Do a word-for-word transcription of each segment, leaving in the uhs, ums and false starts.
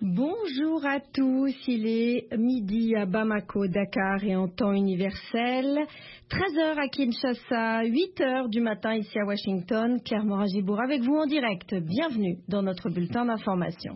Bonjour à tous, il est midi à Bamako, Dakar et en temps universel, treize heures à Kinshasa, huit heures du matin ici à Washington. Claire Moragibour avec vous en direct. Bienvenue dans notre bulletin d'information.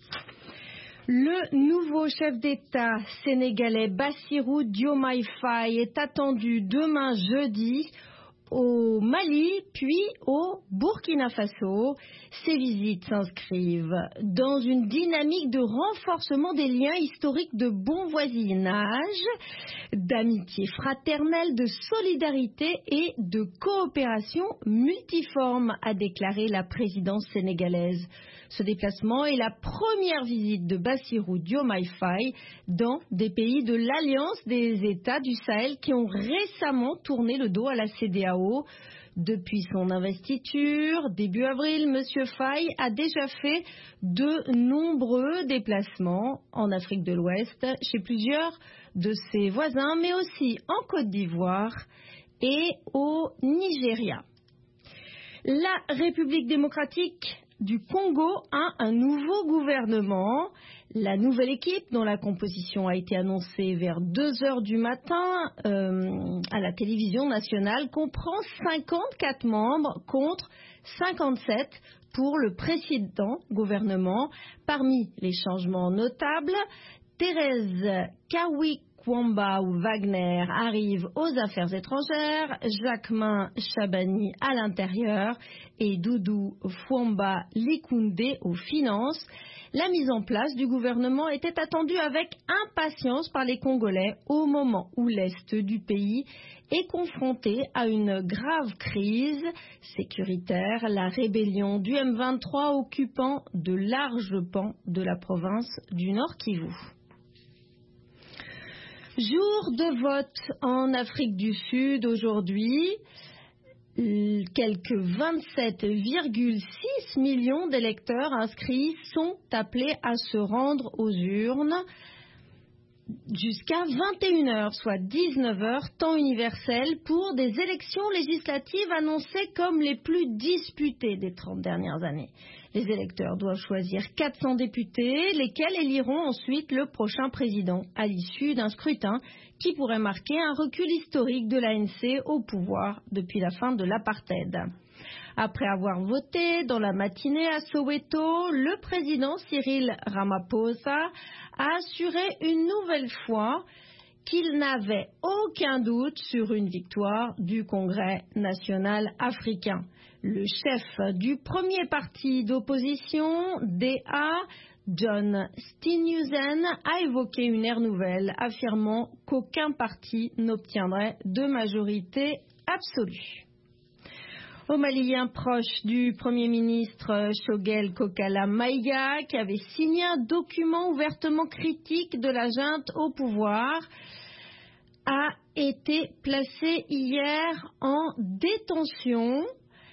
Le nouveau chef d'État sénégalais Bassirou Diomaye Faye est attendu demain jeudi au Mali, puis au Burkina Faso. Ces visites s'inscrivent dans une dynamique de renforcement des liens historiques de bon voisinage, d'amitié fraternelle, de solidarité et de coopération multiforme, a déclaré la présidence sénégalaise. Ce déplacement est la première visite de Bassirou Diomaye Faye dans des pays de l'Alliance des États du Sahel qui ont récemment tourné le dos à la C E D E A O. Depuis son investiture, début avril, M. Faye a déjà fait de nombreux déplacements en Afrique de l'Ouest, chez plusieurs de ses voisins, mais aussi en Côte d'Ivoire et au Nigeria. La République démocratique du Congo a un nouveau gouvernement. La nouvelle équipe, dont la composition a été annoncée vers deux heures du matin euh, à la télévision nationale, comprend cinquante-quatre membres contre cinquante-sept pour le précédent gouvernement. Parmi les changements notables, Thérèse Kawi-Kwamba ou Wagner arrive aux affaires étrangères, Jacquemain Chabani à l'intérieur et Doudou Fwamba Likoundé aux finances. La mise en place du gouvernement était attendue avec impatience par les Congolais au moment où l'Est du pays est confronté à une grave crise sécuritaire, la rébellion du M vingt-trois occupant de larges pans de la province du Nord Kivu. Jour de vote en Afrique du Sud aujourd'hui. Quelques vingt-sept virgule six millions d'électeurs inscrits sont appelés à se rendre aux urnes jusqu'à vingt et une heures, soit dix-neuf heures, temps universel, pour des élections législatives annoncées comme les plus disputées des trente dernières années. Les électeurs doivent choisir quatre cents députés, lesquels éliront ensuite le prochain président, à l'issue d'un scrutin qui pourrait marquer un recul historique de l'A N C au pouvoir depuis la fin de l'apartheid. Après avoir voté dans la matinée à Soweto, le président Cyril Ramaphosa a assuré une nouvelle fois qu'il n'avait aucun doute sur une victoire du Congrès national africain. Le chef du premier parti d'opposition, D A, John Steenhuisen, a évoqué une ère nouvelle, affirmant qu'aucun parti n'obtiendrait de majorité absolue. Au Mali, un proche du Premier ministre Choguel Kokala Maïga, qui avait signé un document ouvertement critique de la junte au pouvoir, a été placé hier en détention,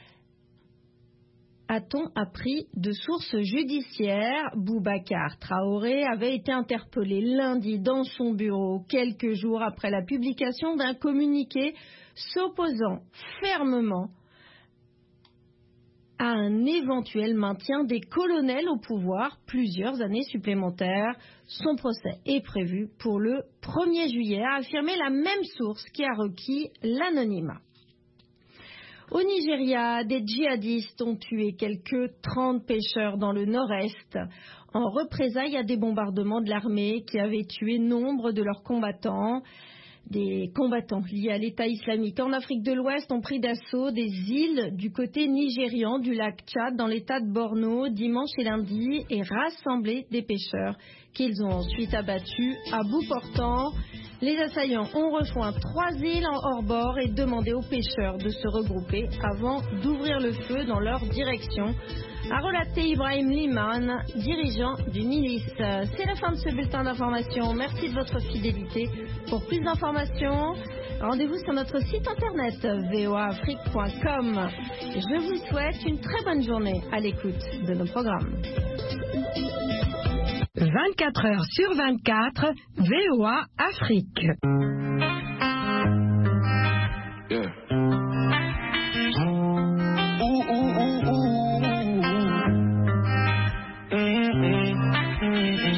a-t-on appris de sources judiciaires. Boubacar Traoré avait été interpellé lundi dans son bureau, quelques jours après la publication d'un communiqué s'opposant fermement à un éventuel maintien des colonels au pouvoir plusieurs années supplémentaires. Son procès est prévu pour le premier juillet, a affirmé la même source qui a requis l'anonymat. Au Nigeria, des djihadistes ont tué quelques trente pêcheurs dans le nord-est en représailles à des bombardements de l'armée qui avaient tué nombre de leurs combattants. Des combattants liés à l'État islamique en Afrique de l'Ouest ont pris d'assaut des îles du côté nigérian du lac Tchad dans l'État de Borno dimanche et lundi et rassemblé des pêcheurs qu'ils ont ensuite abattus à bout portant. Les assaillants ont rejoint trois îles en hors-bord et demandé aux pêcheurs de se regrouper avant d'ouvrir le feu dans leur direction, a relaté Ibrahim Liman, dirigeant du milice. C'est la fin de ce bulletin d'information. Merci de votre fidélité. Pour plus d'informations, rendez-vous sur notre site internet v o a afrique point com. Je vous souhaite une très bonne journée à l'écoute de nos programmes. vingt-quatre heures sur vingt-quatre, V O A Afrique. Yeah. Ooh, ooh, ooh, ooh. Mm-hmm. Mm-hmm.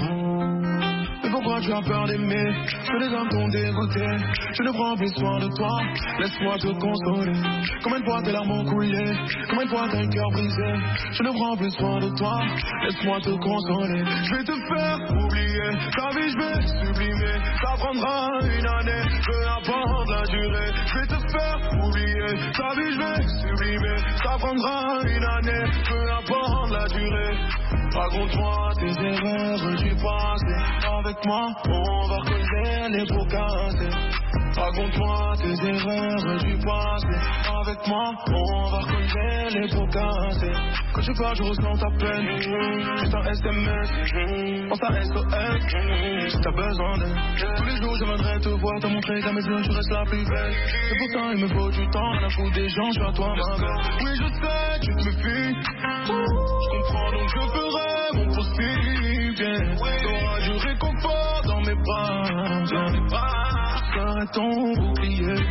tu as peur d'aimer? Que les hommes t'ont dégoûté. Je ne prends plus soin de toi. Laisse-moi te consoler. Combien de fois tes larmes ont coulé? Combien de fois t'as un cœur brisé? Je ne prends plus soin de toi. Laisse-moi te consoler. Je vais te faire oublier. Ta vie je vais sublimer. Ça prendra une année. Peu importe la durée. Je vais te faire oublier. Ta vie je vais sublimer. Ça prendra une année. Peu importe la durée. Raconte-moi tes erreurs du passé. Avec moi, on va creuser les pots cassés. Raconte-moi tes erreurs du passé. Avec moi, on va creuser les pots cassés. Quand tu parles, je ressens ta peine. Juste un S M S, pense à S O S. Si t'as besoin d'aide, tous les jours je viendrai te voir, te montrer qu'à mes yeux tu restes la plus belle. Et pourtant il me faut du temps, rien à foutre des gens, je suis à toi ma belle. Oui je sais, tu te méfies. Je comprends donc je ferai mon possible. T'auras du réconfort dans mes bras. Je serai ton bouclier.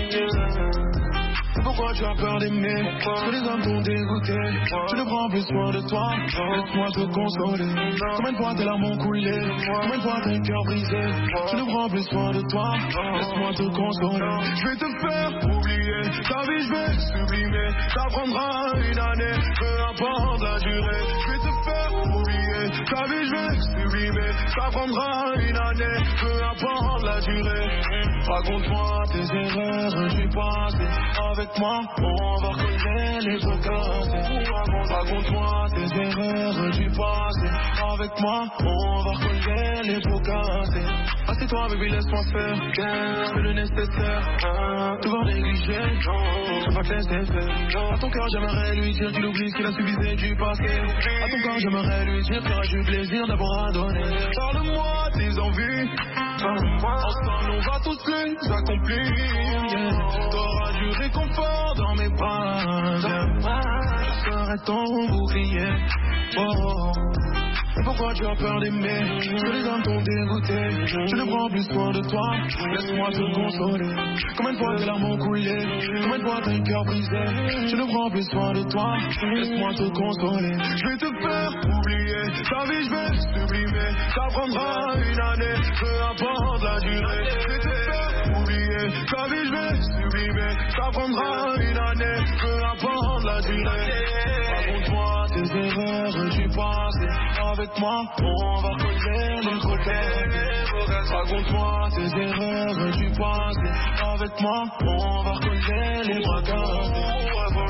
Pourquoi tu as peur d'aimer? Que les hommes t'ont dégoûté. Je ne prends plus soin de toi. Laisse-moi te consoler. Combien de fois tes larmes ont coulé? Combien de fois t'as un cœur brisé? Je ne prends plus soin de toi. Laisse-moi te consoler. Je vais te faire oublier. Ta vie je vais sublimer. Ça prendra une année. Peu importe la durée. Je vais te faire oublier. Ta vie je vais sublimer. Ça prendra une année. Peu importe la durée. Raconte-moi tes erreurs du passé. Avec moi, on va creuser les pots cassés. Raconte-moi tes erreurs du passé. Avec moi, on va creuser les pots cassés. Assieds-toi, baby, laisse-moi faire. Je fais le nécessaire. Tout va négliger. Je veux pas te laisser faire. À ton cœur, j'aimerais lui dire qu'il oublie ce qu'il a suffisé du passé. À ton cœur, j'aimerais lui dire qu'il aura du plaisir d'avoir à donner. Parle-moi tes envies. Ensemble, on va tous les accomplir. Yeah. T'auras du réconfort dans mes bras. Je serai ton bouclier. Oh. Et pourquoi tu as peur d'aimer? Que les hommes t'ont dégoûté. Je ne prends plus soin de toi. Laisse-moi te consoler. Combien de fois tes larmes ont coulé? Combien de fois t'as un cœur brisé? Je ne prends plus soin de toi. Laisse-moi te consoler. Je vais te faire oublier. Ta vie je vais sublimer. Ça prendra une année. Peu importe la durée. Je vais te faire oublier. Ta vie je vais sublimer. Ça prendra une année. Peu importe la durée. Raconte-moi tes erreurs du passé. Avec moi, on va creuser les côtés. Raconte-moi tes erreurs du passé. Avec moi, on va creuser les bras cassés.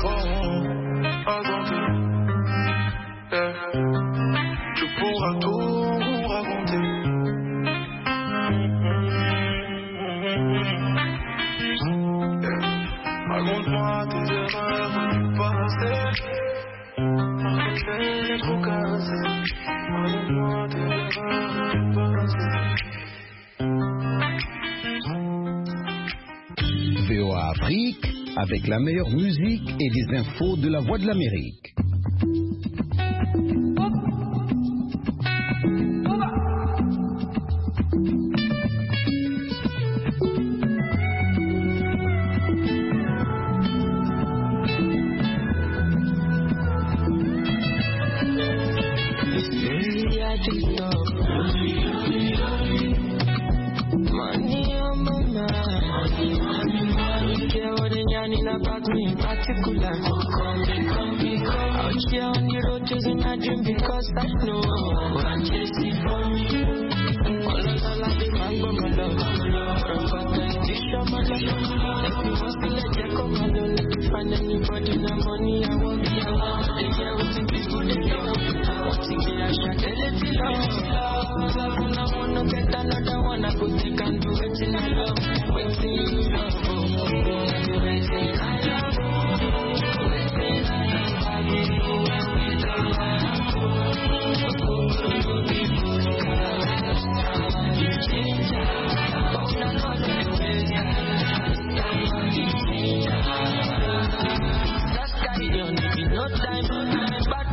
Tu pourras tout raconter. Raconte-moi tes erreurs du passé. Les trous cassés. Raconte-moi tes erreurs du passé. V O A Afrique, avec la meilleure musique et les infos de la Voix de l'Amérique. Anybody, no money, I want